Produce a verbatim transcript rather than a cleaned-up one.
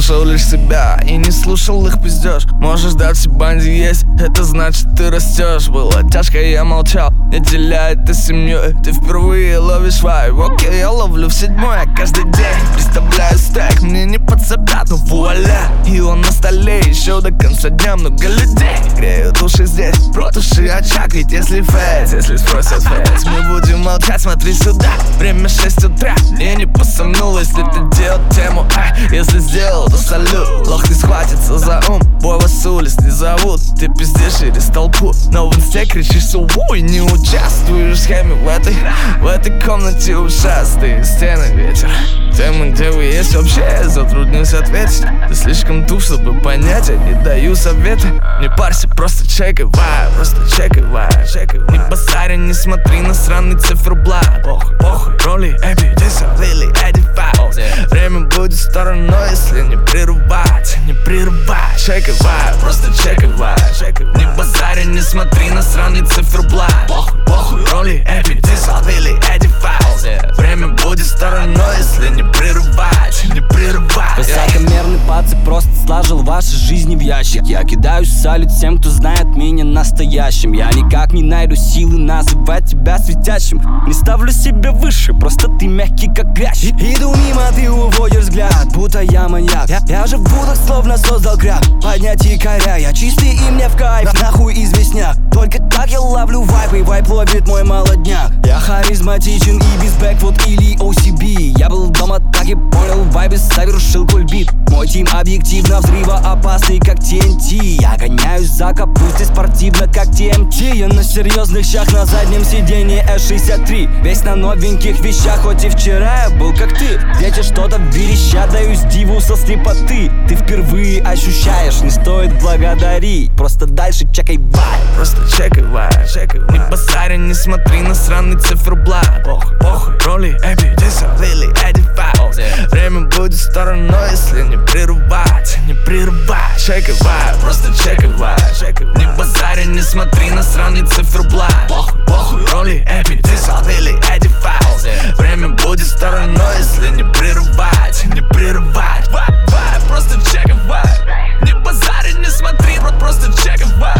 слушал лишь себя и не слушал их пиздеж. Можешь дальше банди есть, это значит ты растешь. Было тяжко, я молчал, не деля это семьей. Ты впервые ловишь вайб, окей, я ловлю в седьмой. Я каждый день представляю стек, мне не подсобят, ну вуаля. И он на столе еще до конца дня, много людей греют души здесь, протуши очаг, ведь если фейс, если спросят фейс, мы будем молчать, смотри сюда. Время шесть утра, мне не посомнуло, если ты делал тему, а если сделал, то салют. Лох не схватится за ум, бой вас с улиц не зовут. Ты пиздишь через толпу, но в инсте кричишь суву и не участвуешь в схеме в этой, в этой комнате ужасные стены, ветер. Темы, где вы есть вообще, я затруднюсь ответить. Ты слишком туп, чтобы понять, я не даю советы. Не парься, просто чекай вайб, просто чекай вайб. Не базарь, не смотри на сраный циферблат. Похуй, похуй, роли, эпи, дисалили, эдди фаус. Время будет стороной, если не прерывать, не прерывать. Чекай вайб, просто чекай вайб. Не базарь, не смотри на сраный циферблат. Похуй, похуй, роли, эпи, дисалили, эдди фаус. Время будет стороной, если не прерывать, не прерывать. Высокомерный пацы просто сложил ваши жизни в ящик. Я кидаюсь в салют тем, кто знает меня настоящим. Я никак не найду силы называть тебя светящим. Не ставлю себя выше, просто ты мягкий как грязь. Иду мимо, ты уводишь взгляд, будто я маньяк. Я, я же в будах словно создал крак. Поднять якоря, я чистый и мне в кайф. Нахуй известняк, только так я ловлю вайп. И вайп ловит мой молодняк. Я харизматичен и без бэкфут или о си би. Я был дома, так и понял, в вайбе совершил кульбит. Мой тим объективно взрывоопасный, как ти эн ти. Я гоняюсь за капустой спортивно, как ти эм ти. Я на серьезных щах на заднем сиденье эс шестьдесят три. Весь на новеньких вещах, хоть и вчера я был как ты. Ветер что-то вереща, даюсь диву со слепоты. Ты впервые ощущаешь, не стоит благодарить. Просто дальше чекай вайб, просто чекай вайб. Не базарь, не смотри на сраный циферблат. Похуй, похуй, роли, эпи, дисалили, эдди фаус. Время будет стороной, если не прерывать, не прерывать. Чекай вайб, просто чекай вайб. Не базарь, не смотри на сраный циферблат. Похуй, похуй, роли, эпи, дисалили, эдди фаус. Время будет стороной, если не прерывать, не прерывать. Вайб, вайб, просто чекай вайб. Не базарь, не смотри, просто чекай вайб.